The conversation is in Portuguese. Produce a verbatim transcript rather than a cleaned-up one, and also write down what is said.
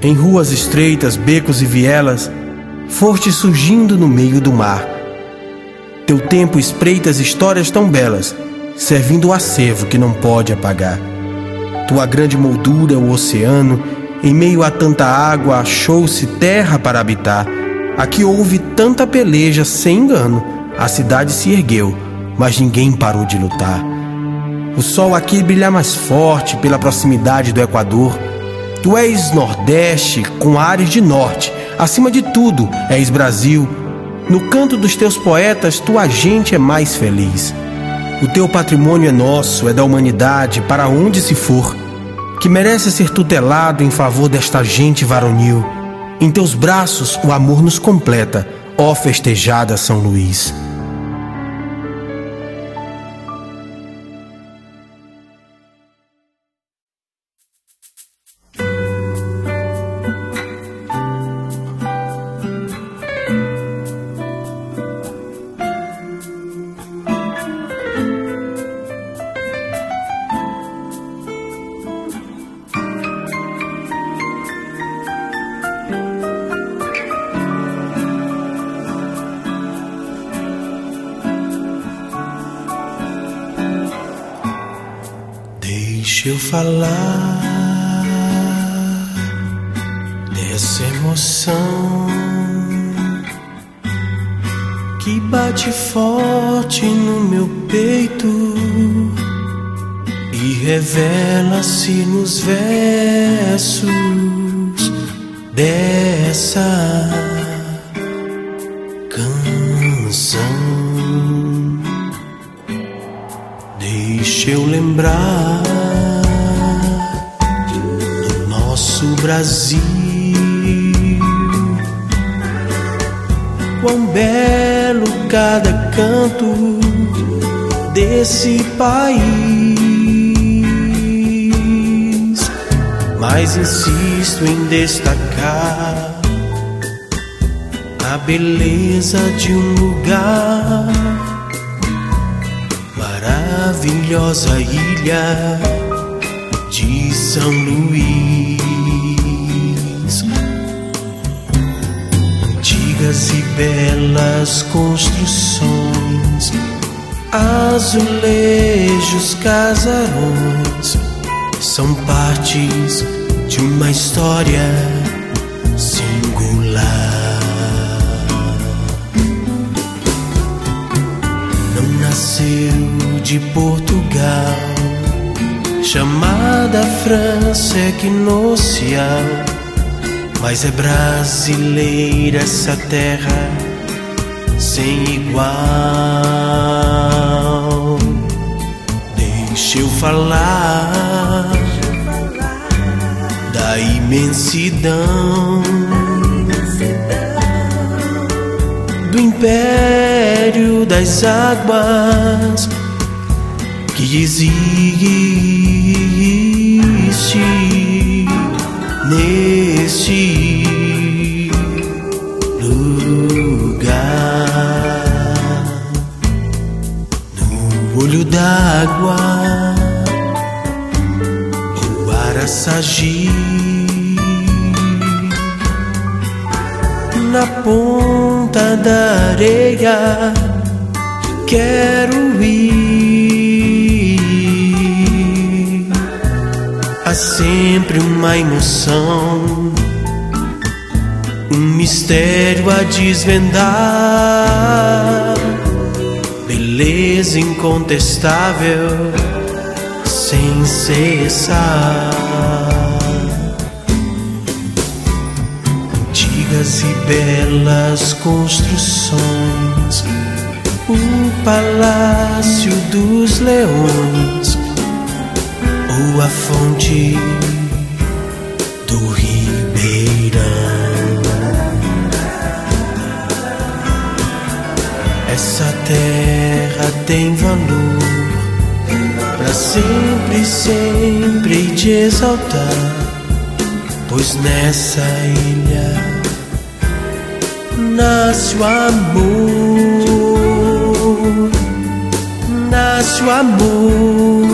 Em ruas estreitas, becos e vielas, foste surgindo no meio do mar. Teu tempo espreitas histórias tão belas, servindo o acervo que não pode apagar. Tua grande moldura, o oceano, em meio a tanta água, achou-se terra para habitar. Aqui houve tanta peleja sem engano, a cidade se ergueu, mas ninguém parou de lutar. O sol aqui brilha mais forte pela proximidade do Equador. Tu és Nordeste com ares de Norte, acima de tudo és Brasil. No canto dos teus poetas, tua gente é mais feliz. O teu patrimônio é nosso, é da humanidade, para onde se for, que merece ser tutelado em favor desta gente varonil. Em teus braços o amor nos completa, ó festejada São Luís. Deixa eu falar dessa emoção que bate forte no meu peito e revela-se nos versos dessa canção. Deixa eu lembrar do nosso Brasil, quão belo cada canto desse país, mas insisto em destacar a beleza de um lugar, maravilhosa ilha de São Luís. Antigas e belas construções, azulejos, casarões, são partes de uma história singular. Não nasceu de Portugal, chamada França equinocial, mas é brasileira essa terra sem igual. Deixa eu falar da imensidão do império das águas que existe neste lugar. No olho d'água, o Araçagi, na ponta da areia quero ir. Há sempre uma emoção, um mistério a desvendar, beleza incontestável sem cessar. Antigas e belas construções, o Palácio dos Leões ou a fonte do Ribeirão. Essa terra tem valor pra sempre, sempre te exaltar, pois nessa ilha nasce o amor, nasce o amor.